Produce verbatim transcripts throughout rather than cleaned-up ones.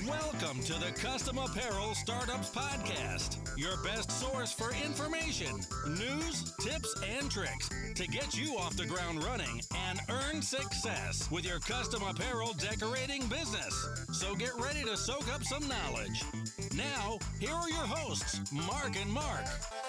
Welcome to the Custom Apparel Startups Podcast, your best source for information, news, tips, and tricks to get you off the ground running and earn success with your custom apparel decorating business. So get ready to soak up some knowledge. Now, here are your hosts, Mark and Mark.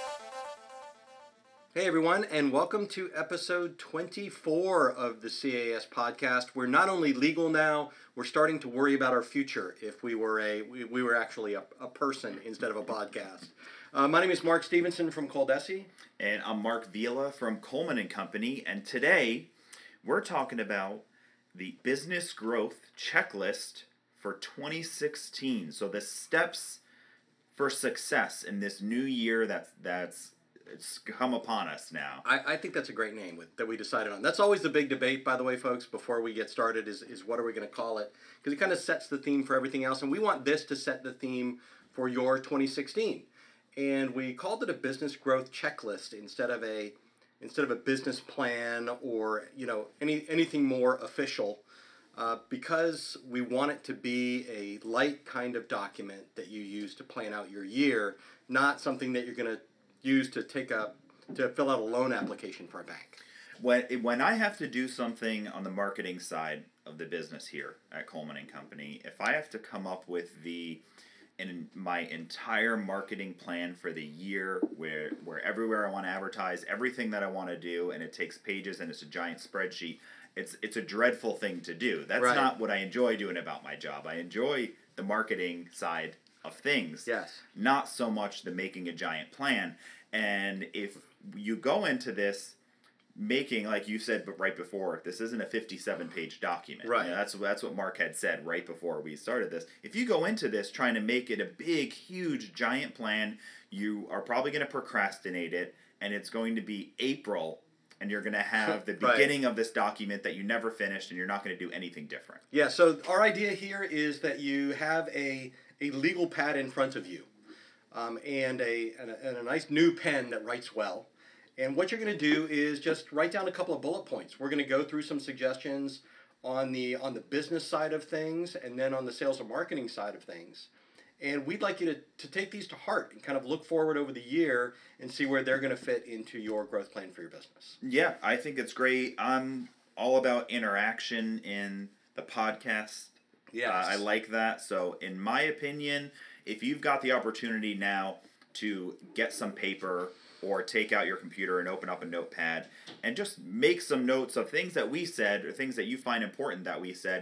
Hey everyone, and welcome to episode twenty-four of the C A S podcast. We're not only legal now, we're starting to worry about our future if we were a we, we were actually a, a person instead of a podcast. Uh, my name is Mark Stevenson from Coldesi. And I'm Mark Vila from Coleman and Company, and today we're talking about the business growth checklist for twenty sixteen. So the steps for success in this new year that's that's it's come upon us now. I, I think that's a great name with, that we decided on. That's always the big debate, by the way, folks, before we get started, is, is what are we going to call it? Because it kind of sets the theme for everything else, and we want this to set the theme for your twenty sixteen. And we called it a business growth checklist instead of a instead of a business plan or you know any anything more official, uh, because we want it to be a light kind of document that you use to plan out your year, not something that you're going to use to take a to fill out a loan application for a bank. When when I have to do something on the marketing side of the business here at Coleman and Company, if I have to come up with the in my entire marketing plan for the year, where where everywhere I want to advertise, everything that I want to do, and it takes pages and it's a giant spreadsheet, it's it's a dreadful thing to do. That's Right. not what I enjoy doing about my job. I enjoy the marketing side of things. Yes. Not so much the making a giant plan. And if you go into this making, like you said but right before, this isn't a fifty-seven page document. Right. You know, that's that's what Mark had said right before we started this. If you go into this trying to make it a big, huge, giant plan, you are probably going to procrastinate it, and it's going to be April, and you're going to have the Right. beginning of this document that you never finished, and you're not going to do anything different. Yeah, so our idea here is that you have a, a legal pad in front of you um, and, a, and, a, and a nice new pen that writes well. And what you're going to do is just write down a couple of bullet points. We're going to go through some suggestions on the on the business side of things and then on the sales and marketing side of things. And we'd like you to, to take these to heart and kind of look forward over the year and see where they're going to fit into your growth plan for your business. Yeah, I think it's great. I'm all about interaction in the podcast. Yes. Uh, I like that. So, in my opinion, if you've got the opportunity now to get some paper or take out your computer and open up a notepad and just make some notes of things that we said or things that you find important that we said,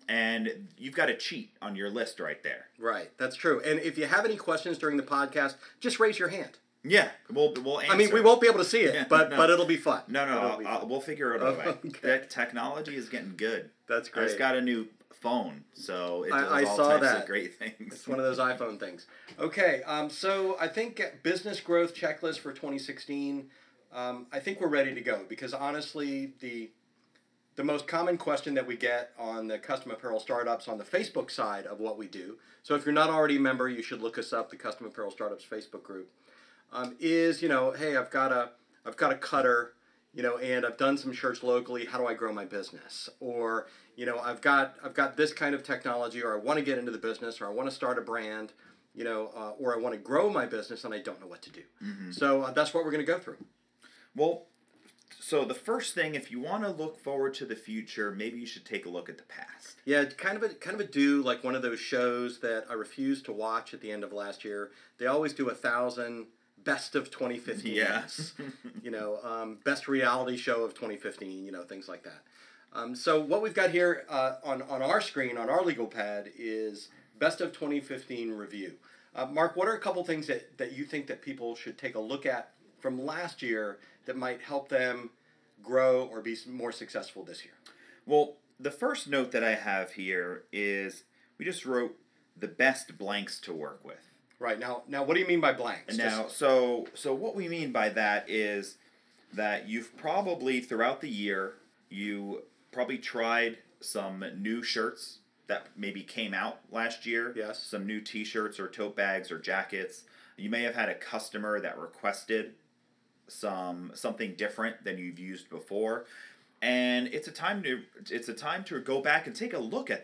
and you've got a cheat on your list right there. Right, that's true. And if you have any questions during the podcast, just raise your hand. Yeah, we'll we'll answer. I mean, we won't be able to see it, Yeah, but no. but it'll be fun. No, no, It'll I'll, be I'll, fun. we'll figure it out. Okay. The technology is getting good. That's I great. just got a new phone, so it does I, I all saw types that. of great things. It's one of those iPhone things. Okay, um, so I think business growth checklist for twenty sixteen. Um, I think we're ready to go because honestly, the the most common question that we get on the Custom Apparel Startups on the Facebook side of what we do. So if you're not already a member, you should look us up, the Custom Apparel Startups Facebook group. Um, is you know, hey, I've got a I've got a cutter, you know, and I've done some shirts locally. How do I grow my business? Or you know, I've got I've got this kind of technology, or I want to get into the business, or I want to start a brand, you know, uh, or I want to grow my business and I don't know what to do. Mm-hmm. So uh, that's what we're going to go through. Well, so the first thing, if you want to look forward to the future, maybe you should take a look at the past. Yeah, kind of a kind of a do like one of those shows that I refused to watch at the end of last year. They always do a thousand best of twenty fifteen. Yes. you know, um, best reality show of twenty fifteen. You know, things like that. Um, so what we've got here uh, on on our screen on our legal pad is best of twenty fifteen review. Uh, Mark, what are a couple things that, that you think that people should take a look at from last year that might help them grow or be more successful this year? Well, the first note that I have here is we just wrote the best blanks to work with. Right. Now, now, what do you mean by blanks? Now, Just- so so what we mean by that is that you've probably throughout the year you probably tried some new shirts that maybe came out last year. Yes. Some new T-shirts or tote bags or jackets. You may have had a customer that requested some something different than you've used before, and it's a time to it's a time to go back and take a look at that.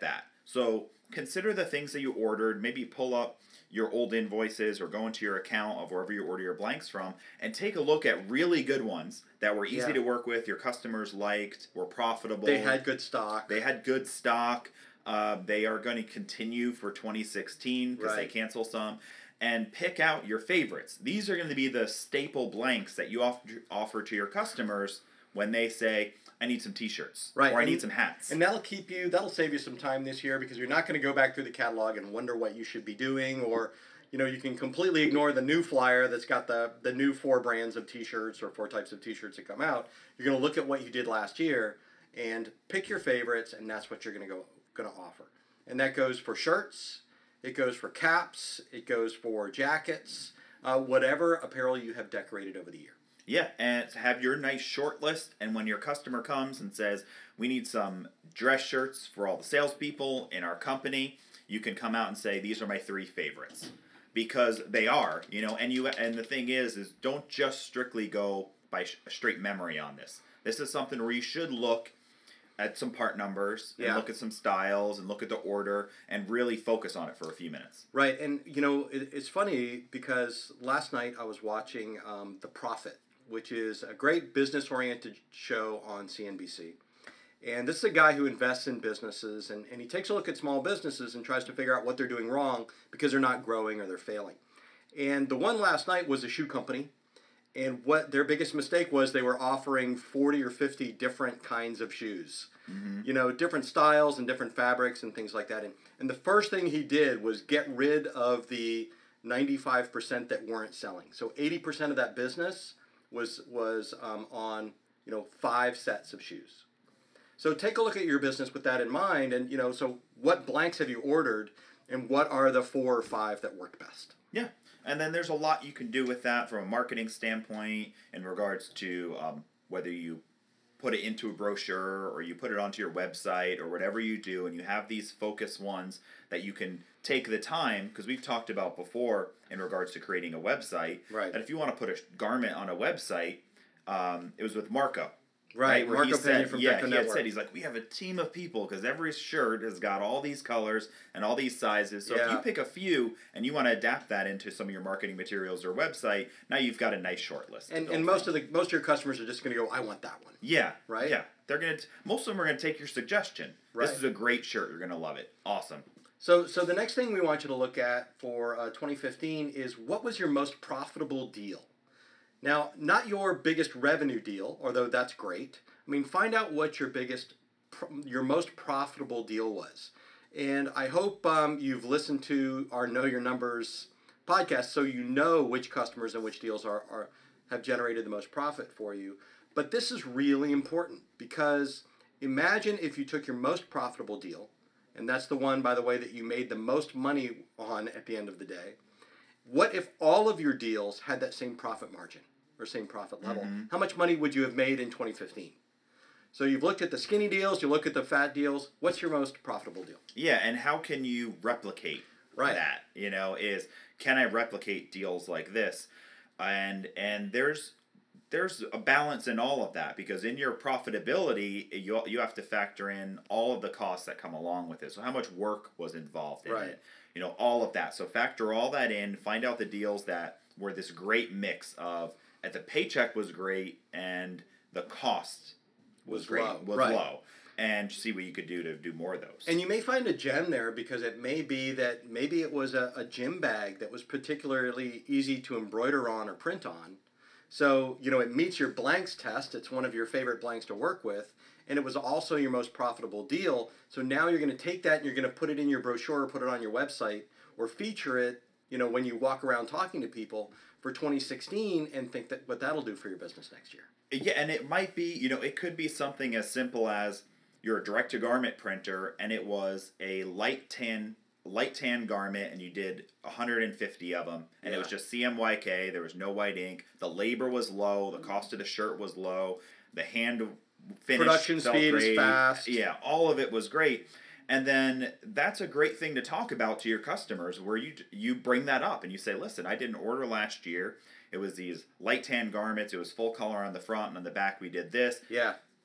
So consider the things that you ordered. Maybe pull up your old invoices or go into your account of wherever you order your blanks from and take a look at really good ones that were easy Yeah. to work with, your customers liked, were profitable. They had good stock. They had good stock. Uh, they are going to continue for twenty sixteen because Right. they cancel some. And pick out your favorites. These are going to be the staple blanks that you offer, offer to your customers when they say, I need some t-shirts. Right. Or I and, need some hats. And that'll keep you, that'll save you some time this year because you're not going to go back through the catalog and wonder what you should be doing, or, you know, you can completely ignore the new flyer that's got the, the new four brands of t-shirts or four types of t-shirts that come out. You're going to look at what you did last year and pick your favorites, and that's what you're going to go going to offer. And that goes for shirts, it goes for caps, it goes for jackets, uh, whatever apparel you have decorated over the year. Yeah, and have your nice short list, and when your customer comes and says, we need some dress shirts for all the salespeople in our company, you can come out and say, these are my three favorites. Because they are, you know, and you and the thing is, is don't just strictly go by sh- straight memory on this. This is something where you should look at some part numbers and Yeah. look at some styles and look at the order and really focus on it for a few minutes. Right, and you know, it, it's funny because last night I was watching um, The Profit, which is a great business-oriented show on C N B C. And this is a guy who invests in businesses, and, and he takes a look at small businesses and tries to figure out what they're doing wrong because they're not growing or they're failing. And the one last night was a shoe company, and what their biggest mistake was, they were offering forty or fifty different kinds of shoes. Mm-hmm. You know, different styles and different fabrics and things like that. And, and the first thing he did was get rid of the ninety-five percent that weren't selling. So eighty percent of that business was was um, on, you know, five sets of shoes. So take a look at your business with that in mind, and, you know, so what blanks have you ordered, and what are the four or five that worked best? Yeah, and then there's a lot you can do with that from a marketing standpoint in regards to um, whether you put it into a brochure or you put it onto your website or whatever you do, and you have these focus ones that you can take the time, because we've talked about before in regards to creating a website, Right. that if you want to put a garment on a website, um, it was with Marco. Right, Where Marco he Pena said, from yeah, Deco he Network. had said, he's like, we have a team of people because every shirt has got all these colors and all these sizes. So if Yeah. you pick a few and you want to adapt that into some of your marketing materials or website, now you've got a nice short list. And and most of the most of your customers are just going to go, I want that one. yeah, Right? Yeah, they're gonna. T- most of them are gonna take your suggestion. Right. This is a great shirt. You're gonna love it. Awesome. So so the next thing we want you to look at for uh, twenty fifteen is, what was your most profitable deal? Now, not your biggest revenue deal, although that's great. I mean, find out what your biggest, your most profitable deal was. And I hope um, you've listened to our Know Your Numbers podcast so you know which customers and which deals are, are have generated the most profit for you. But this is really important, because imagine if you took your most profitable deal, and that's the one, by the way, that you made the most money on at the end of the day. What if all of your deals had that same profit margin or same profit level? Mm-hmm. How much money would you have made in twenty fifteen? So you've looked at the skinny deals, you look at the fat deals. What's your most profitable deal? Yeah, and how can you replicate Right. that? You know, is can I replicate deals like this? And and there's there's a balance in all of that, because in your profitability, you you have to factor in all of the costs that come along with it. So how much work was involved in Right. it? You know, all of that. So factor all that in, find out the deals that were this great mix of, at the paycheck was great and the cost was, Was great, low. was Right. low. And see what you could do to do more of those. And you may find a gem there, because it may be that maybe it was a, a gym bag that was particularly easy to embroider on or print on. So, you know, it meets your blanks test. It's one of your favorite blanks to work with. And it was also your most profitable deal. So now you're going to take that and you're going to put it in your brochure or put it on your website or feature it, you know, when you walk around talking to people for twenty sixteen, and think that what that'll do for your business next year. Yeah, and it might be, you know, it could be something as simple as you're a direct-to-garment printer, and it was a light tan, light tan garment, and you did one hundred fifty of them, and Yeah. it was just C M Y K. There was no white ink. The labor was low. The cost of the shirt was low. The hand finish Production felt speed is great. fast. Yeah, all of it was great. And then that's a great thing to talk about to your customers, where you you bring that up and you say, listen, I didn't order last year. It was these light tan garments. It was full color on the front, and on the back we did this. Yeah.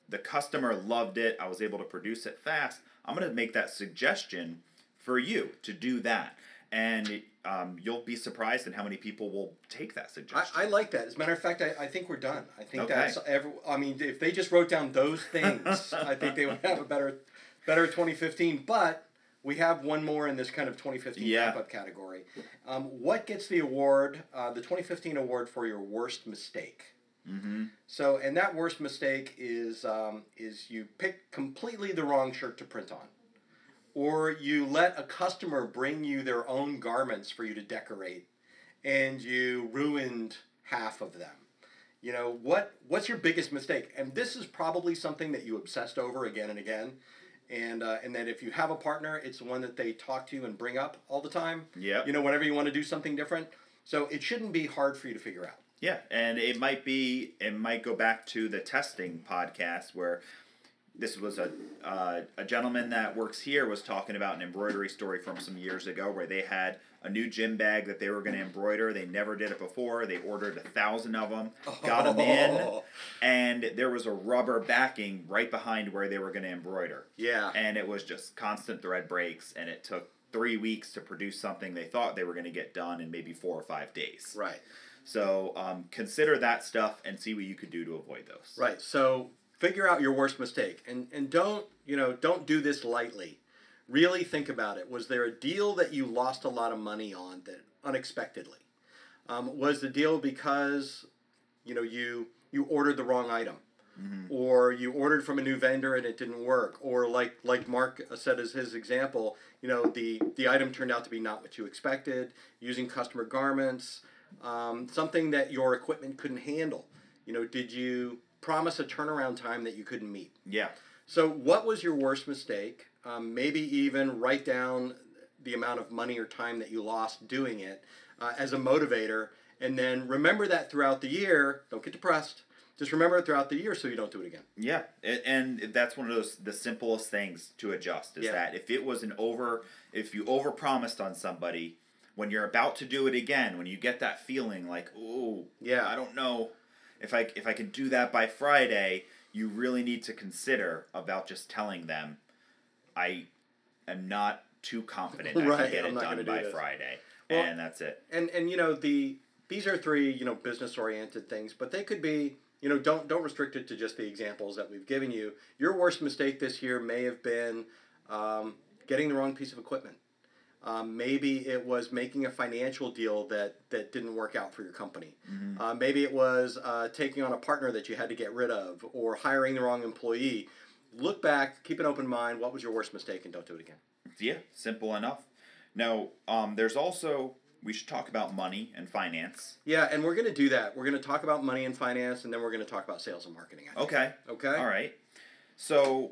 the customer loved it. I was able to produce it fast. I'm going to make that suggestion for you to do that. And um, you'll be surprised at how many people will take that suggestion. I, I like that. As a matter of fact, I, I think we're done. I think Okay. that's every. I mean, if they just wrote down those things, I think they would have a better, better twenty fifteen. But we have one more in this kind of twenty fifteen Yeah. wrap-up category. Um, what gets the award? Uh, the twenty fifteen award for your worst mistake. Mm-hmm. So, and that worst mistake is um, is you pick completely the wrong shirt to print on. Or you let a customer bring you their own garments for you to decorate, and you ruined half of them. You know, what what's your biggest mistake? And this is probably something that you obsessed over again and again. And uh, and that if you have a partner, it's the one that they talk to you and bring up all the time. Yeah. You know, whenever you want to do something different. So it shouldn't be hard for you to figure out. Yeah, and it might be, it might go back to the testing podcast where this was a uh, a gentleman that works here was talking about an embroidery story from some years ago where they had a new gym bag that they were going to embroider. They never did it before. They ordered a thousand of them, got them in, and there was a rubber backing right behind where they were going to embroider. Yeah. And it was just constant thread breaks, and it took three weeks to produce something they thought they were going to get done in maybe four or five days. Right. So um, consider that stuff and see what you could do to avoid those. Right. So figure out your worst mistake, and and don't you know don't do this lightly. Really think about it. Was there a deal that you lost a lot of money on that unexpectedly? Um, was the deal because you know you you ordered the wrong item, mm-hmm. or you ordered from a new vendor and it didn't work, or like like Mark said as his example, you know the the item turned out to be not what you expected. Using customer garments. Um, something that your equipment couldn't handle. You know, did you promise a turnaround time that you couldn't meet? Yeah. So what was your worst mistake? Um, maybe even write down the amount of money or time that you lost doing it uh, as a motivator, and then remember that throughout the year. Don't get depressed. Just remember it throughout the year so you don't do it again. Yeah, and that's one of those the simplest things to adjust is Yeah. that if it was an over, if you overpromised on somebody, when you're about to do it again, when you get that feeling like, oh, yeah, I don't know if I if I can do that by Friday, you really need to consider about just telling them, I am not too confident I Right, can get I'm it not done gonna do by this. Friday, Well, and that's it. And and you know the these are three you know business oriented things, but they could be you know don't don't restrict it to just the examples that we've given you. Your worst mistake this year may have been um, getting the wrong piece of equipment. Um, maybe it was making a financial deal that, that didn't work out for your company. Mm-hmm. Uh, maybe it was uh, taking on a partner that you had to get rid of, or hiring the wrong employee. Look back, keep an open mind. What was your worst mistake, and don't do it again. Yeah, simple enough. Now, um, there's also, we should talk about money and finance. Yeah, and we're going to do that. We're going to talk about money and finance, and then we're going to talk about sales and marketing. I think. Okay. Okay. All right. So,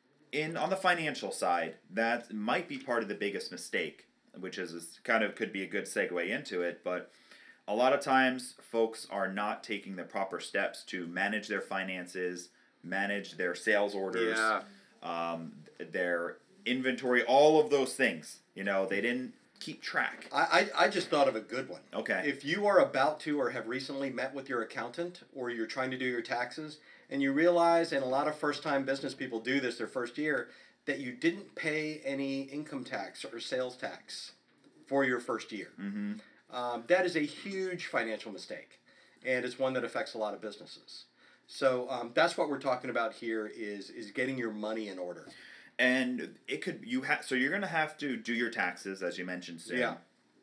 in on the financial side, that might be part of the biggest mistake, which is, is kind of could be a good segue into it, but a lot of times folks are not taking the proper steps to manage their finances, manage their sales orders, Yeah. um, their inventory, all of those things. You know, they didn't keep track. I, I, I just thought of a good one. Okay. If you are about to or have recently met with your accountant, or you're trying to do your taxes, and you realize, and a lot of first-time business people do this their first year, that you didn't pay any income tax or sales tax for your first year. Mm-hmm. Um, that is a huge financial mistake, and it's one that affects a lot of businesses. So um, that's what we're talking about here is is getting your money in order. And it could you have so you're going to have to do your taxes, as you mentioned, soon. Yeah.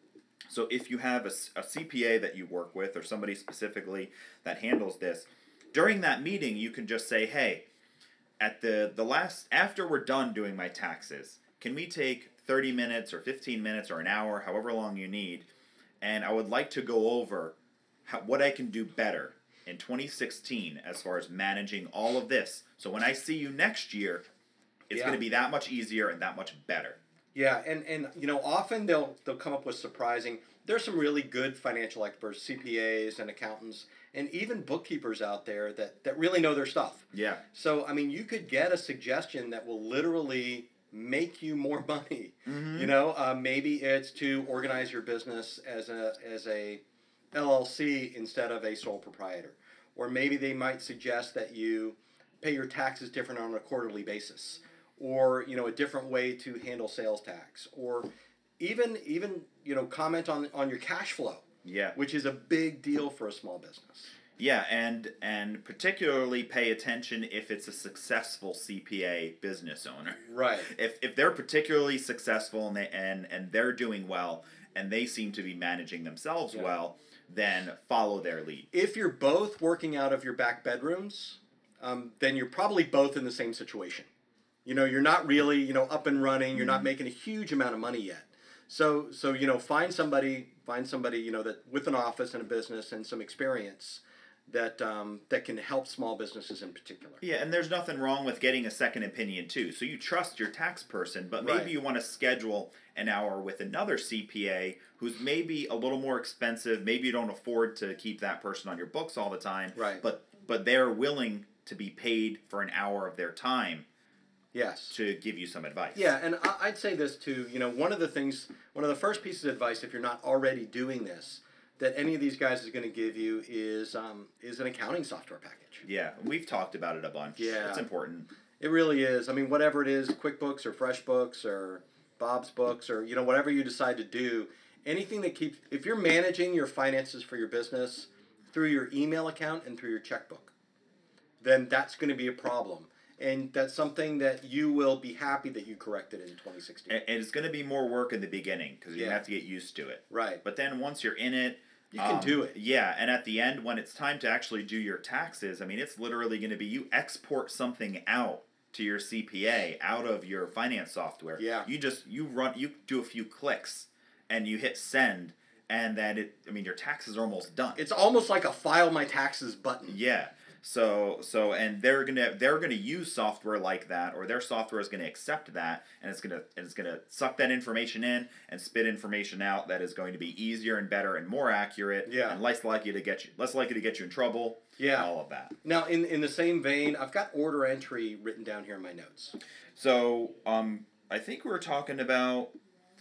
So if you have a, a C P A that you work with, or somebody specifically that handles this, during that meeting you can just say, hey, at the the last after we're done doing my taxes, can we take thirty minutes or fifteen minutes or an hour, however long you need, and I would like to go over how, what I can do better in twenty sixteen as far as managing all of this. So when I see you next year, it's Yeah. going to be that much easier and that much better. Yeah, and, and you know, often they'll they'll come up with surprising. There's some really good financial experts, C P As and accountants, and even bookkeepers out there that, that really know their stuff. Yeah. So, I mean, you could get a suggestion that will literally make you more money. Mm-hmm. You know, uh, maybe it's to organize your business as a as a L L C instead of a sole proprietor, or maybe they might suggest that you pay your taxes different on a quarterly basis, or you know a different way to handle sales tax, or even even you know comment on on your cash flow. Yeah. Which is a big deal for a small business. Yeah, and and particularly pay attention if it's a successful C P A business owner. Right. If if they're particularly successful and they, and and they're doing well and they seem to be managing themselves yeah. well, then follow their lead. If you're both working out of your back bedrooms, um, then you're probably both in the same situation. You know, you're not really, you know, up and running, you're mm-hmm. not making a huge amount of money yet. So so you know, find somebody find somebody, you know, that with an office and a business and some experience that um, that can help small businesses in particular. Yeah, and there's nothing wrong with getting a second opinion too. So you trust your tax person, but maybe right. you want to schedule an hour with another C P A who's maybe a little more expensive. Maybe you don't afford to keep that person on your books all the time. Right. But but they're willing to be paid for an hour of their time. Yes. To give you some advice. Yeah, and I'd say this too. You know, one of the things, one of the first pieces of advice, if you're not already doing this, that any of these guys is going to give you is um, is an accounting software package. Yeah, we've talked about it a bunch. Yeah, it's important. It really is. I mean, whatever it is, QuickBooks or FreshBooks or Bob's Books or you know whatever you decide to do, anything that keeps if you're managing your finances for your business through your email account and through your checkbook, then that's going to be a problem. And that's something that you will be happy that you corrected in twenty sixteen. And it's going to be more work in the beginning because you're yeah. going to have to get used to it. Right. But then once you're in it, you can um, do it. Yeah, and at the end, when it's time to actually do your taxes, I mean, it's literally going to be you export something out to your C P A out of your finance software. Yeah. You just, you run, you do a few clicks and you hit send and then it, I mean, your taxes are almost done. It's almost like a file my taxes button. Yeah. So so and they're gonna they're gonna use software like that, or their software is gonna accept that, and it's gonna and it's gonna suck that information in and spit information out that is going to be easier and better and more accurate, yeah. and less likely to get you less likely to get you in trouble. Yeah, all of that. Now, in in the same vein, I've got order entry written down here in my notes. So um, I think we're talking about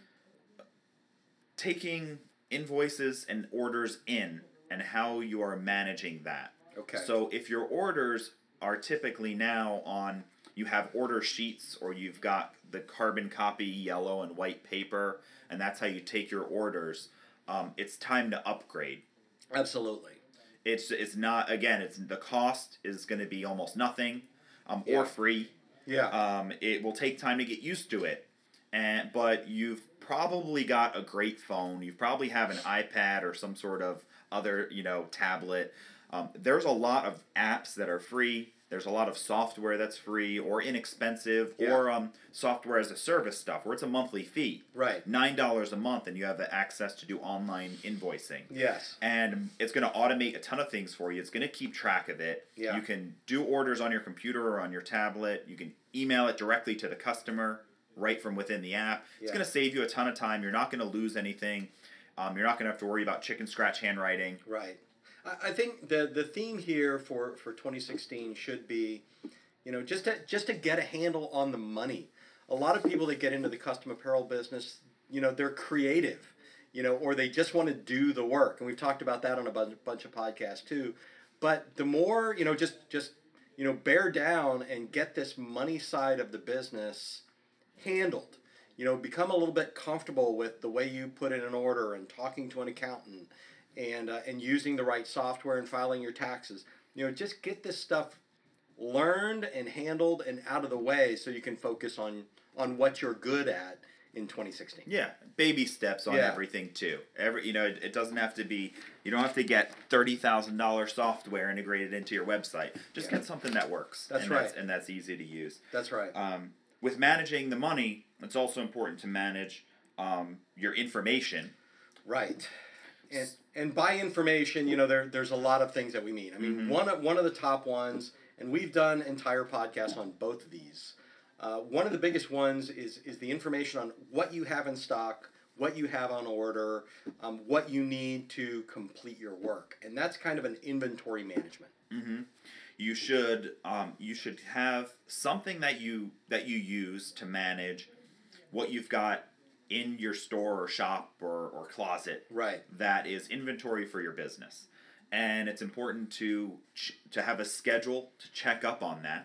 taking invoices and orders in and how you are managing that. Okay. So if your orders are typically now on, you have order sheets or you've got the carbon copy yellow and white paper, and that's how you take your orders, um, it's time to upgrade. Absolutely. It's it's not, again, it's the cost is going to be almost nothing um, yeah. or free. Yeah. Um, it will take time to get used to it, and but you've probably got a great phone. You probably have an iPad or some sort of other, you know, tablet. Um, there's a lot of apps that are free. There's a lot of software that's free or inexpensive yeah. or um, software as a service stuff where it's a monthly fee. Right. nine dollars a month and you have the access to do online invoicing. Yes. And it's going to automate a ton of things for you. It's going to keep track of it. Yeah. You can do orders on your computer or on your tablet. You can email it directly to the customer right from within the app. Yeah. It's going to save you a ton of time. You're not going to lose anything. Um, you're not going to have to worry about chicken scratch handwriting. Right. I think the the theme here for, for twenty sixteen should be, you know, just to just to get a handle on the money. A lot of people that get into the custom apparel business, you know, they're creative, you know, or they just want to do the work, and we've talked about that on a bunch, bunch of podcasts too. But the more, you know, just just you know, bear down and get this money side of the business handled. You know, become a little bit comfortable with the way you put in an order and talking to an accountant. And uh, and using the right software and filing your taxes. You know, just get this stuff learned and handled and out of the way so you can focus on, on what you're good at in twenty sixteen. Yeah, baby steps on yeah. everything too. Every you know, it, it doesn't have to be. You don't have to get thirty thousand dollars software integrated into your website. Just yeah. get something that works. That's and right, that's, and that's easy to use. That's right. Um, with managing the money, it's also important to manage um, your information. Right. And and by information, you know, there there's a lot of things that we mean. I mean, mm-hmm. one of, one of the top ones, and we've done entire podcasts on both of these. Uh, one of the biggest ones is is the information on what you have in stock, what you have on order, um, what you need to complete your work, and that's kind of an inventory management. Mm-hmm. You should um, you should have something that you that you use to manage what you've got in your store or shop or, or closet, right? That is inventory for your business, and it's important to ch- to have a schedule to check up on that.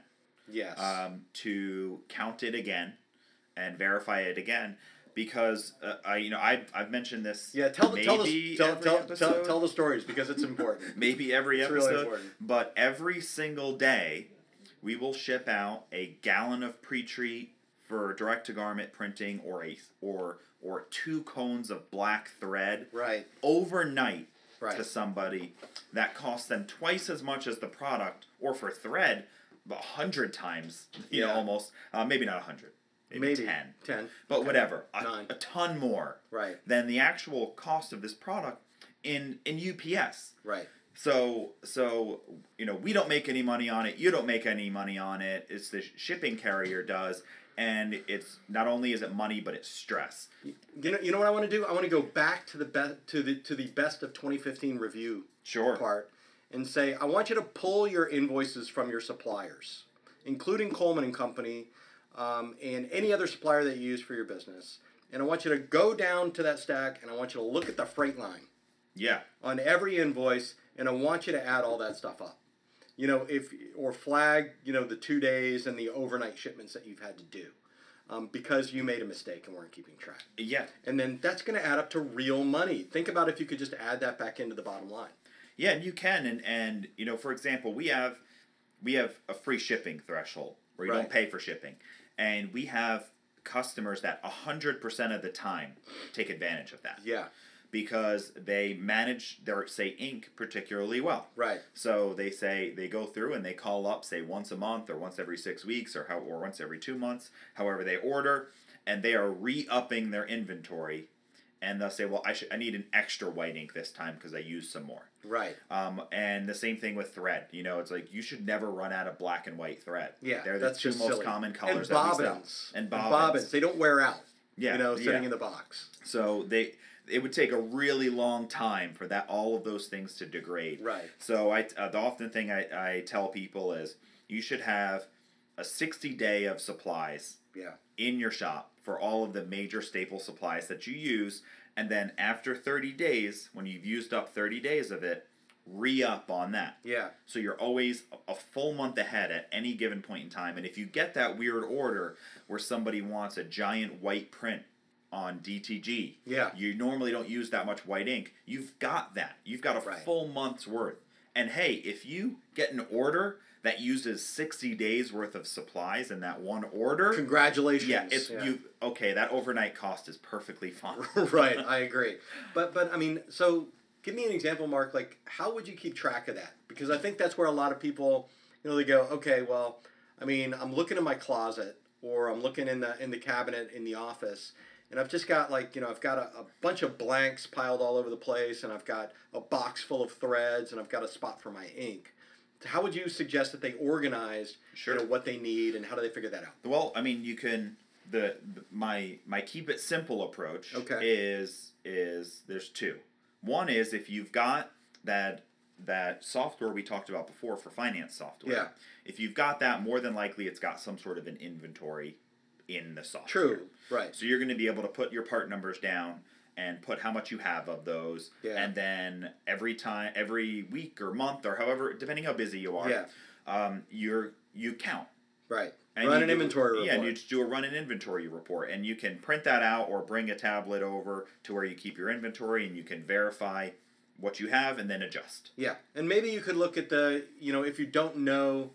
Yes. Um, to count it again and verify it again. Because uh, I, you know, I've I've mentioned this. Yeah, tell the tell the tell, every tell, episode. tell, tell the stories because it's important. Maybe every it's episode, really important. But every single day, we will ship out a gallon of pre-treat for direct to garment printing, or a or or two cones of black thread, right, overnight right. to somebody that costs them twice as much as the product, or for thread, a hundred times, you yeah. know, almost uh, maybe not a hundred. Maybe, Maybe ten. ten. But ten, whatever. A, nine. a ton more. Right. Than the actual cost of this product in, in U P S. Right. So, so you know, we don't make any money on it. You don't make any money on it. It's the shipping carrier does. And it's not only is it money, but it's stress. You know, you know what I want to do? I want to go back to the be- to the to the best of twenty fifteen review sure. part and say, I want you to pull your invoices from your suppliers, including Coleman and Company, Um, and any other supplier that you use for your business. And I want you to go down to that stack and I want you to look at the freight line. Yeah. On every invoice, and I want you to add all that stuff up. You know, if or flag, you know, the two days and the overnight shipments that you've had to do. Um, because you made a mistake and weren't keeping track. Yeah. And then that's going to add up to real money. Think about if you could just add that back into the bottom line. Yeah, and you can. And, and you know, for example, we have we have a free shipping threshold where you Right. don't pay for shipping. And we have customers that one hundred percent of the time take advantage of that. Yeah. Because they manage their, say, ink particularly well. Right. So they say, they go through and they call up, say, once a month or once every six weeks or how or once every two months, however they order, and they are re-upping their inventory. And they'll say, well, I should I need an extra white ink this time because I used some more. Right. Um, and the same thing with thread. You know, it's like you should never run out of black and white thread. Yeah, They're the that's two just most silly. common colors and that we bobbins. sell. And bobbins. bobbins. And bobbins. They don't wear out. Yeah. You know, sitting yeah. in the box. So they it would take a really long time for that all of those things to degrade. Right. So I uh, the often thing I, I tell people is you should have a sixty day of supplies yeah. in your shop for all of the major staple supplies that you use, and then after thirty days, when you've used up thirty days of it, re-up on that. Yeah. So you're always a full month ahead at any given point in time. And if you get that weird order where somebody wants a giant white print on D T G, yeah. you normally don't use that much white ink. You've got that. You've got a right. full month's worth. And hey, if you get an order that uses sixty days worth of supplies in that one order, congratulations. Yeah, it's yeah. you okay, that overnight cost is perfectly fine. Right, I agree. But but I mean, so give me an example, Mark, like how would you keep track of that? Because I think that's where a lot of people, you know, they go, okay, well, I mean, I'm looking in my closet or I'm looking in the in the cabinet in the office, and I've just got like, you know, I've got a, a bunch of blanks piled all over the place, and I've got a box full of threads, and I've got a spot for my ink. How would you suggest that they organize, sure. you know, what they need, and how do they figure that out? Well, I mean, you can the, the my my keep it simple approach okay. is is there's two. One is if you've got that that software we talked about before for finance software. Yeah. If you've got that, more than likely it's got some sort of an inventory in the software. True. Right. So you're going to be able to put your part numbers down and put how much you have of those, yeah. and then every time, every week or month or however, depending how busy you are, yeah. um, you're you count. Right. And run you an do, inventory report. Yeah, and you just do a run an inventory report, and you can print that out or bring a tablet over to where you keep your inventory, and you can verify what you have and then adjust. Yeah, and maybe you could look at the, you know, if you don't know,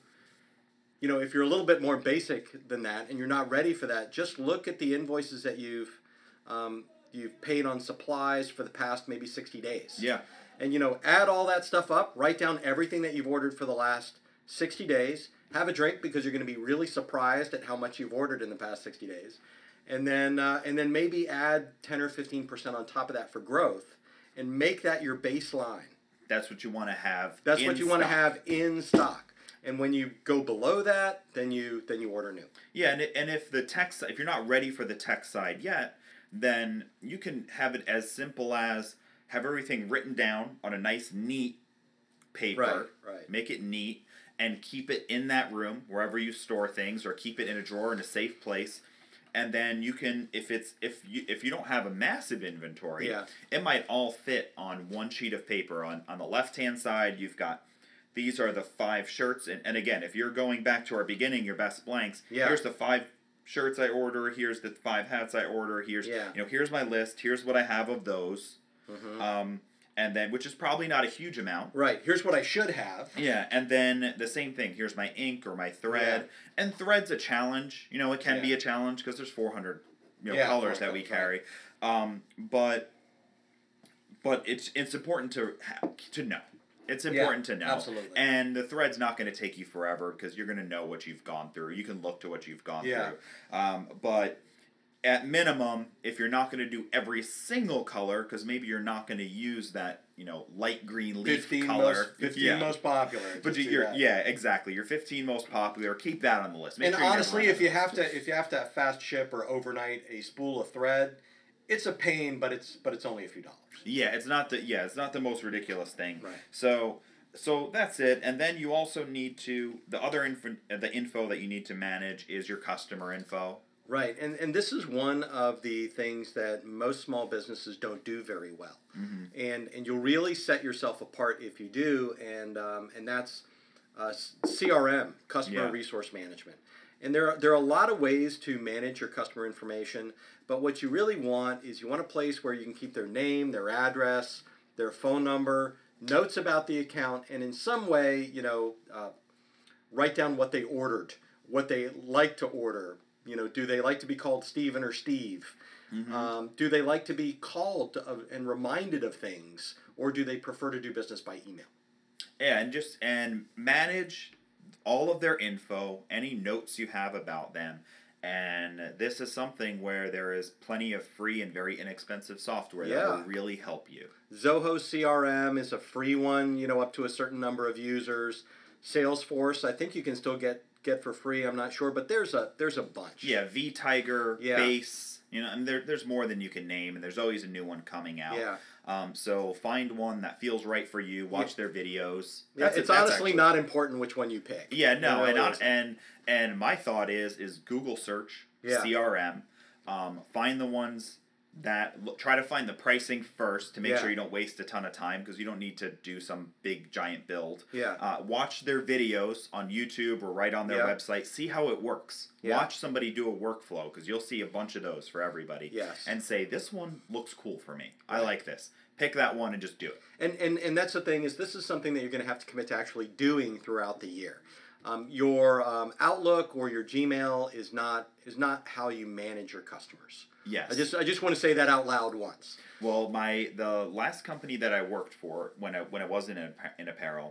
you know, if you're a little bit more basic than that and you're not ready for that, just look at the invoices that you've um, you've paid on supplies for the past maybe sixty days. Yeah. And, you know, add all that stuff up, write down everything that you've ordered for the last sixty days, have a drink because you're going to be really surprised at how much you've ordered in the past sixty days. And then uh, and then maybe add ten or fifteen percent on top of that for growth and make that your baseline. That's what you want to have. That's in what you want to stock. have in stock. And when you go below that, then you then you order new. Yeah, and and if the tech si- if you're not ready for the tech side yet, then you can have it as simple as have everything written down on a nice neat paper. Right, right. Make it neat and keep it in that room wherever you store things, or keep it in a drawer in a safe place. And then you can, if it's if you if you don't have a massive inventory, yeah. it might all fit on one sheet of paper. On on the left hand side, you've got these are the five shirts. And, and again, if you're going back to our beginning, your best blanks, Yeah. here's the five shirts I order, here's the five hats I order, here's, Yeah. you know, here's my list, here's what I have of those. Mm-hmm. Um, and then, which is probably not a huge amount. Right. Here's what I should have. Yeah, and then the same thing. Here's my ink or my thread. Yeah. And thread's a challenge. You know, it can yeah. be a challenge because there's four hundred you know, yeah, colors that we carry. Um, but but it's it's important to have, to know. It's important yeah, to know. Absolutely. And the thread's not going to take you forever because you're going to know what you've gone through. You can look to what you've gone yeah. through. Um, but at minimum, if you're not going to do every single color, because maybe you're not going to use that, you know, light green leaf fifteen color. Most, fifteen yeah. most popular. But you, you're yeah, exactly. Your fifteen most popular. Keep that on the list. Make and sure honestly, if you have to, if you have to fast ship or overnight a spool of thread, it's a pain, but it's but it's only a few dollars. Yeah, it's not the yeah, it's not the most ridiculous thing. Right. So. So that's it, and then you also need to the other info the info that you need to manage is your customer info. Right, and and this is one of the things that most small businesses don't do very well, mm-hmm. and and you'll really set yourself apart if you do, and um, and that's uh, C R M, customer yeah. resource management, and there are, there are a lot of ways to manage your customer information, but what you really want is you want a place where you can keep their name, their address, their phone number, notes about the account, and in some way, you know, uh, write down what they ordered, what they like to order. You know, do they like to be called Steven or Steve? Mm-hmm. Um, do they like to be called of, and reminded of things, or do they prefer to do business by email? Yeah, and just and manage all of their info, any notes you have about them. And this is something where there is plenty of free and very inexpensive software yeah. that will really help you. Zoho C R M is a free one, you know, up to a certain number of users. Salesforce, I think you can still get, get for free. I'm not sure, but there's a there's a bunch. Yeah, vTiger, yeah. Base, you know, and there there's more than you can name, and there's always a new one coming out. Yeah. Um, so find one that feels right for you. Watch yeah. their videos. That's yeah, it's honestly actually, not important which one you pick. Yeah, no, really and on, and and my thought is is Google search yeah. C R M. Um, find the ones that look, try to find the pricing first to make yeah. sure you don't waste a ton of time because you don't need to do some big giant build. Yeah. Uh, watch their videos on YouTube or right on their yeah. website. See how it works. Yeah. Watch somebody do a workflow because you'll see a bunch of those for everybody. Yes. And say, this one looks cool for me. Right. I like this. Pick that one and just do it. And, and and that's the thing is this is something that you're going to have to commit to actually doing throughout the year. Um, your um, Outlook or your Gmail is not is not how you manage your customers. Yes. I just I just want to say that out loud once. Well, my the last company that I worked for when I when I was in in apparel,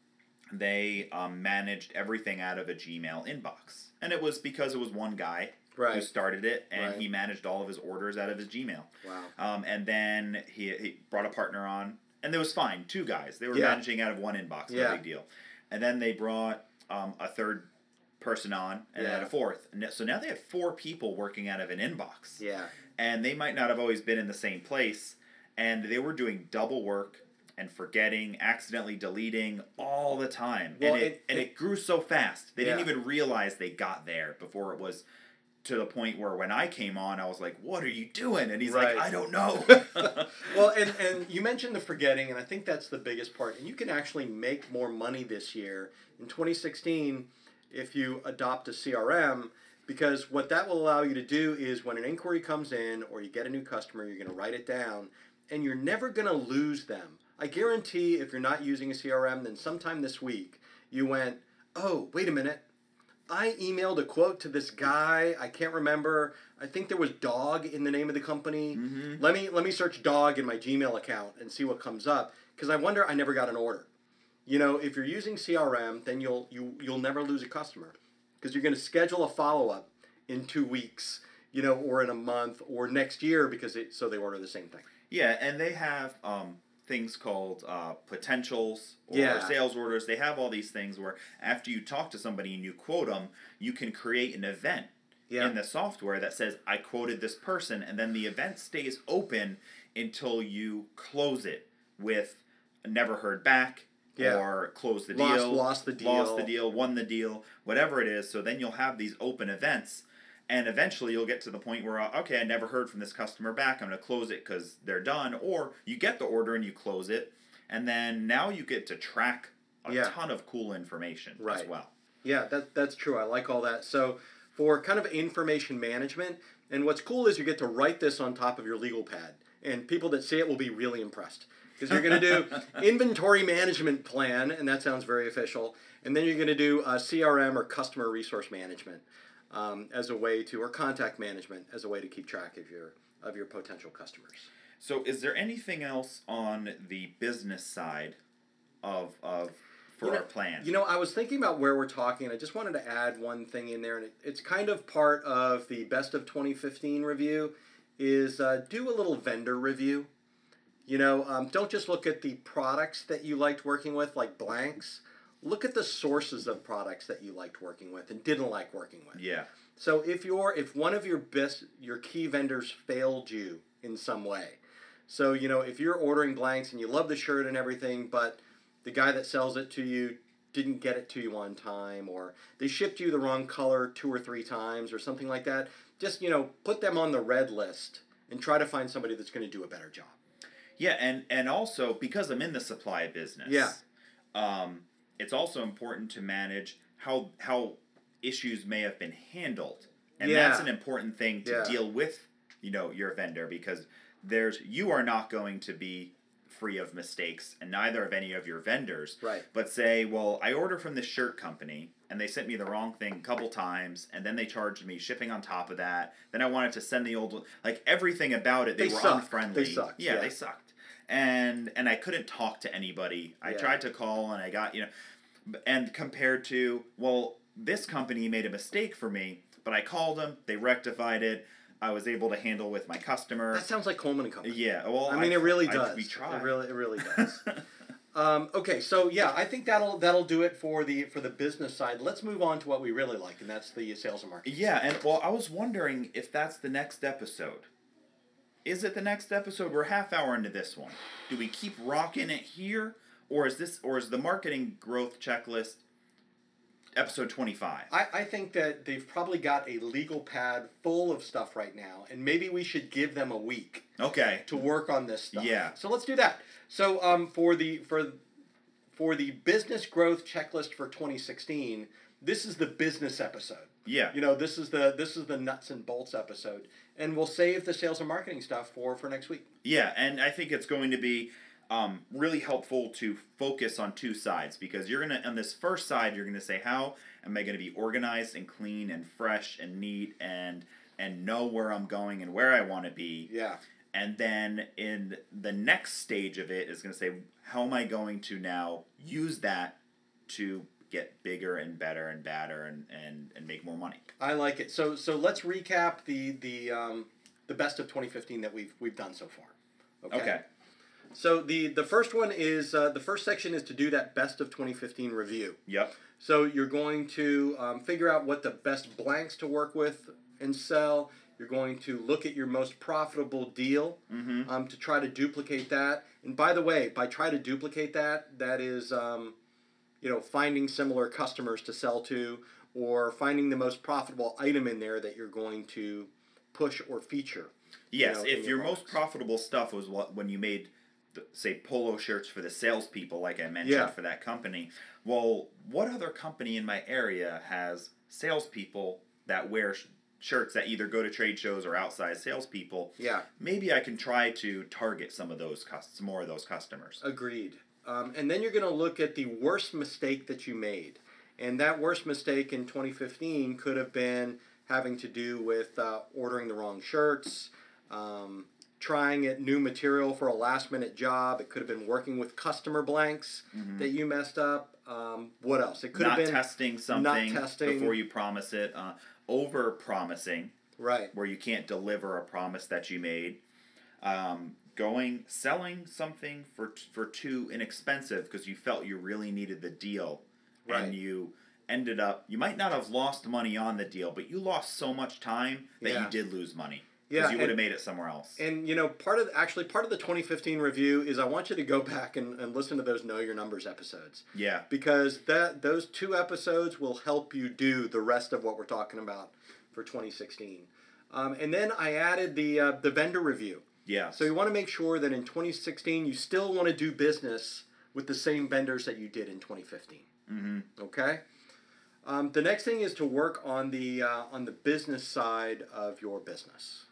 they um, managed everything out of a Gmail inbox, and it was because it was one guy right. who started it, and right. he managed all of his orders out of his Gmail. Wow. Um, and then he he brought a partner on, and it was fine. Two guys, they were yeah. managing out of one inbox, no yeah. big deal. And then they brought um, a third person on, and yeah. then a fourth. So now they have four people working out of an inbox. Yeah. And they might not have always been in the same place, and they were doing double work and forgetting, accidentally deleting all the time. Well, and it, it, and it, it grew so fast. They yeah. didn't even realize they got there before it was to the point where when I came on, I was like, what are you doing? And he's right. like, I don't know. Well, and, and you mentioned the forgetting, and I think that's the biggest part. And you can actually make more money this year in twenty sixteen if you adopt a C R M, because what that will allow you to do is when an inquiry comes in or you get a new customer, you're going to write it down, and you're never going to lose them. I guarantee if you're not using a C R M, then sometime this week you went, oh, wait a minute. I emailed a quote to this guy. I can't remember. I think there was dog in the name of the company. Mm-hmm. Let me let me search dog in my Gmail account and see what comes up, because I wonder I never got an order. You know, if you're using C R M, then you'll you you'll never lose a customer, because you're going to schedule a follow-up in two weeks, you know, or in a month or next year, because it, so they order the same thing. Yeah, and they have um, things called uh, potentials or yeah. sales orders. They have all these things where after you talk to somebody and you quote them, you can create an event yeah. in the software that says, I quoted this person, and then the event stays open until you close it with never heard back. Yeah. Or close the lost, deal, lost the deal, lost the deal, won the deal, whatever it is. So then you'll have these open events, and eventually you'll get to the point where, okay, I never heard from this customer back. I'm going to close it because they're done. Or you get the order and you close it, and then now you get to track a Yeah. ton of cool information Right. as well. Yeah, that that's true. I like all that. So for kind of information management, and what's cool is you get to write this on top of your legal pad, and people that see it will be really impressed because you're going to do inventory management plan, and that sounds very official. And then you're going to do uh, C R M or customer resource management um, as a way to, or contact management as a way to keep track of your of your potential customers. So, is there anything else on the business side of of for You know, our plan? You know, I was thinking about where we're talking. I just wanted to add one thing in there, and it, it's kind of part of the best of twenty fifteen review. Is uh, do a little vendor review. You know, um, don't just look at the products that you liked working with, like blanks. Look at the sources of products that you liked working with and didn't like working with. Yeah. So if you're if one of your best your key vendors failed you in some way, so you know if you're ordering blanks and you love the shirt and everything, but the guy that sells it to you didn't get it to you on time, or they shipped you the wrong color two or three times or something like that, just you know put them on the red list and try to find somebody that's going to do a better job. Yeah, and and also because I'm in the supply business. Yeah. Um, it's also important to manage how how issues may have been handled, and Yeah. that's an important thing to Yeah. deal with. You know, your vendor, because there's you are not going to be free of mistakes, and neither of any of your vendors. Right. But say, well, I ordered from this shirt company, and they sent me the wrong thing a couple times, and then they charged me shipping on top of that. Then I wanted to send the old one. Like, everything about it, they, They were sucked. unfriendly. They sucked, Yeah, yeah. they sucked. And and I couldn't talk to anybody. I Yeah. tried to call, and I got, you know, and compared to, well, this company made a mistake for me, but I called them, they rectified it. I was able to handle with my customer. That sounds like Coleman and Company. Yeah, well, I mean, I- it really I- does. we tried. It really, it really does. um, okay, so yeah, I think that'll that'll do it for the for the business side. Let's move on to what we really like, and that's the sales and marketing. Yeah, and well, I was wondering if that's the next episode. Is it the next episode? We're half hour into this one. Do we keep rocking it here, or is this, or is the marketing growth checklist episode twenty-five? I, I think that they've probably got a legal pad full of stuff right now, and maybe we should give them a week Okay. to work on this stuff. Yeah. So let's do that. So um, for the for for the business growth checklist for twenty sixteen, this is the business episode. Yeah. You know, this is the this is the nuts and bolts episode, and we'll save the sales and marketing stuff for for next week. Yeah, and I think it's going to be um, really helpful to focus on two sides, because you're gonna on this first side you're gonna say, how am I gonna be organized and clean and fresh and neat and and know where I'm going and where I want to be. Yeah. And then in the next stage of it is going to say, how am I going to now use that to get bigger and better and badder and, and, and make more money? I like it. So so let's recap the the um, the best of twenty fifteen that we've we've done so far. Okay. Okay. So the the first one is uh, the first section is to do that best of twenty fifteen review. Yep. So you're going to um, figure out what the best blanks to work with and sell. You're going to look at your most profitable deal Mm-hmm. um, to try to duplicate that. And by the way, by try to duplicate that, that is, um, you know, finding similar customers to sell to, or finding the most profitable item in there that you're going to push or feature. Yes, you know, if in your your most products. profitable stuff was what when you made, the, say, polo shirts for the salespeople, like I mentioned, Yeah. for that company. Well, what other company in my area has salespeople that wear sh- shirts that either go to trade shows or outside salespeople? Yeah. Maybe I can try to target some of those cus- some more of those customers. Agreed. Um, and then you're going to look at the worst mistake that you made. And that worst mistake in twenty fifteen could have been having to do with uh, ordering the wrong shirts, um, trying at new material for a last minute job. It could have been working with customer blanks Mhm. that you messed up. Um, what else? It could Not have been testing something testing. before you promise it. Uh, over promising, right. where you can't deliver a promise that you made. Um, going selling something for for too inexpensive because you felt you really needed the deal, Right. and you ended up you might not have lost money on the deal, but you lost so much time that Yeah. you did lose money Yeah, because you would have and- made it somewhere else. And you know, part of actually part of the twenty fifteen review is I want you to go back and, and listen to those Know Your Numbers episodes. Yeah, Because that those two episodes will help you do the rest of what we're talking about for twenty sixteen. Um, and then I added the uh, the vendor review. yeah. So you want to make sure that in twenty sixteen you still want to do business with the same vendors that you did in twenty fifteen. Mm-hmm. Okay. Um, the next thing is to work on the uh, on the business side of your business.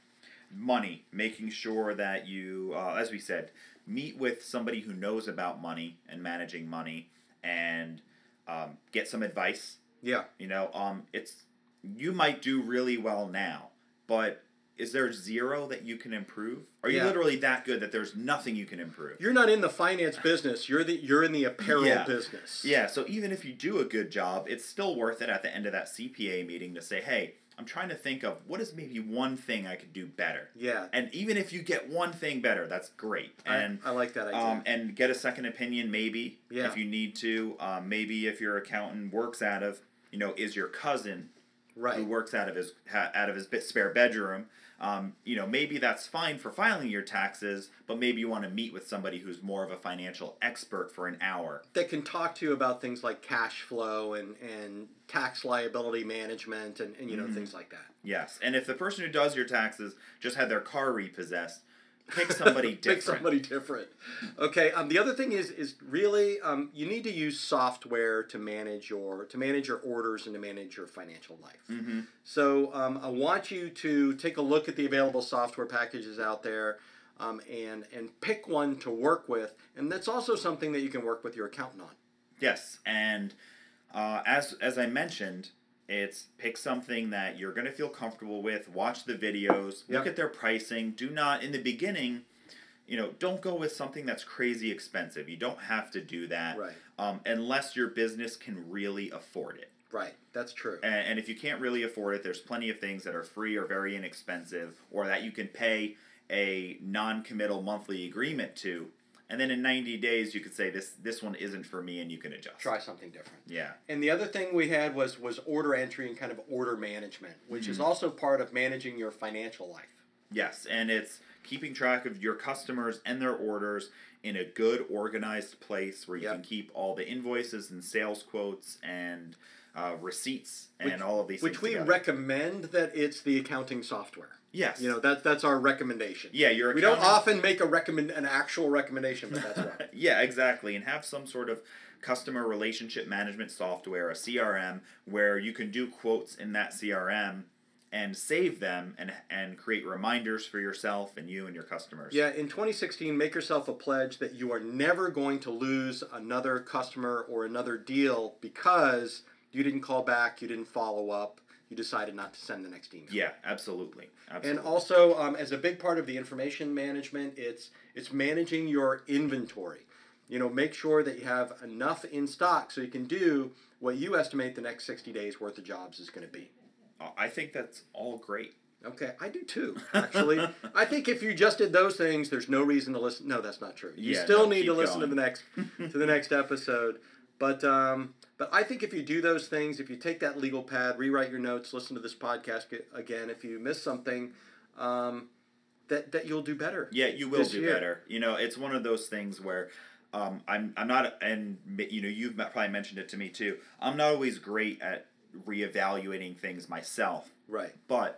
Money, making sure that you, uh, as we said, meet with somebody who knows about money and managing money, and um, get some advice. Yeah. You know, um, it's you might do really well now, but is there zero that you can improve? Are you Yeah. literally that good that there's nothing you can improve? You're not in the finance business. You're the you're in the apparel Yeah. business. Yeah, so even if you do a good job, it's still worth it at the end of that C P A meeting to say, hey, I'm trying to think of what is maybe one thing I could do better. Yeah. And even if you get one thing better, that's great. And I, I like that idea. Um, and get a second opinion, maybe, Yeah. if you need to. Um, maybe if your accountant works out of, you know, is your cousin right. who works out of his ha, out of his bit spare bedroom. Um, you know, maybe that's fine for filing your taxes, but maybe you want to meet with somebody who's more of a financial expert for an hour. That can talk to you about things like cash flow and, and tax liability management and, and you know, Mm-hmm. things like that. Yes, and if the person who does your taxes just had their car repossessed, pick somebody different. Pick somebody different. Okay. Um, the other thing is is really um, you need to use software to manage your to manage your orders and to manage your financial life. Mm-hmm. So um, I want you to take a look at the available software packages out there, um, and and pick one to work with. And that's also something that you can work with your accountant on. Yes, and uh, as as I mentioned, it's pick something that you're going to feel comfortable with. Watch the videos. Look Yep. at their pricing. Do not, in the beginning, you know, don't go with something that's crazy expensive. You don't have to do that, Right. um, unless your business can really afford it. Right. That's true. And, and if you can't really afford it, there's plenty of things that are free or very inexpensive, or that you can pay a non-committal monthly agreement to. And then in ninety days, you could say, this this one isn't for me, and you can adjust. Try something different. Yeah. And the other thing we had was was order entry and kind of order management, which is also part of managing your financial life. Yes, and it's keeping track of your customers and their orders in a good, organized place where you Yep. can keep all the invoices and sales quotes and uh, receipts and Which- all of these Which things we together. recommend that it's the accounting software. Yes. You know, that that's our recommendation. Yeah, your We don't accounting- often make a recommend an actual recommendation, but that's right. Yeah, exactly. And have some sort of customer relationship management software, a C R M, where you can do quotes in that C R M and save them and and create reminders for yourself and you and your customers. Yeah, in twenty sixteen, make yourself a pledge that you are never going to lose another customer or another deal because you didn't call back, you didn't follow up, you decided not to send the next email. Yeah, absolutely. Absolutely. And also, um, as a big part of the information management, it's it's managing your inventory. You know, make sure that you have enough in stock so you can do what you estimate the next sixty days worth of jobs is going to be. I think that's all great. Okay, I do too, actually. I think if you just did those things, there's no reason to listen. No, that's not true. You Yeah, still no, need to keep listen going. to the next to the next episode. But um, but I think if you do those things, if you take that legal pad, rewrite your notes, listen to this podcast ge- again, if you miss something, um, that that you'll do better. Yeah, you will this do year. better. You know, it's one of those things where um, I'm I'm not, and you know, you've probably mentioned it to me too. I'm not always great at reevaluating things myself, Right. but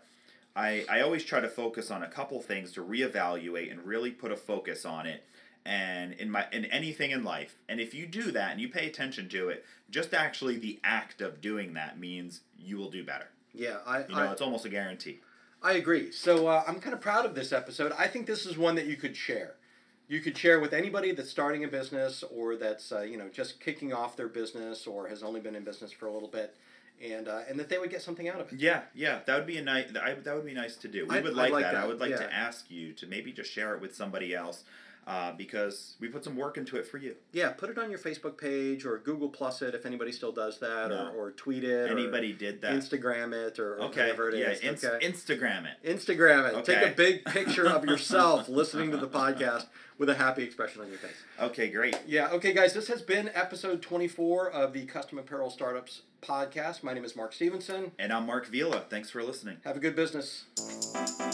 I I always try to focus on a couple things to reevaluate and really put a focus on it. And in my in anything in life, and if you do that and you pay attention to it, just actually the act of doing that means you will do better. Yeah, I You know, I, it's almost a guarantee. I agree. So uh, I'm kind of proud of this episode. I think this is one that you could share. You could share with anybody that's starting a business or that's uh, you know just kicking off their business or has only been in business for a little bit, and uh, and that they would get something out of it. Yeah, yeah, that would be a nice. I, that would be nice to do. We I'd- would I'd like, like that. I that, would like yeah. to ask you to maybe just share it with somebody else, uh, because we put some work into it for you. Yeah, put it on your Facebook page or Google Plus it if anybody still does that, No. or, or tweet it. Anybody or did that? Instagram it or, or Okay, whatever it yeah, is. ins- okay. Instagram it. Instagram it. Okay. Take a big picture of yourself listening to the podcast with a happy expression on your face. Okay, great. Yeah, okay, guys, this has been episode twenty-four of the Custom Apparel Startups podcast. My name is Mark Stevenson. And I'm Mark Vila. Thanks for listening. Have a good business.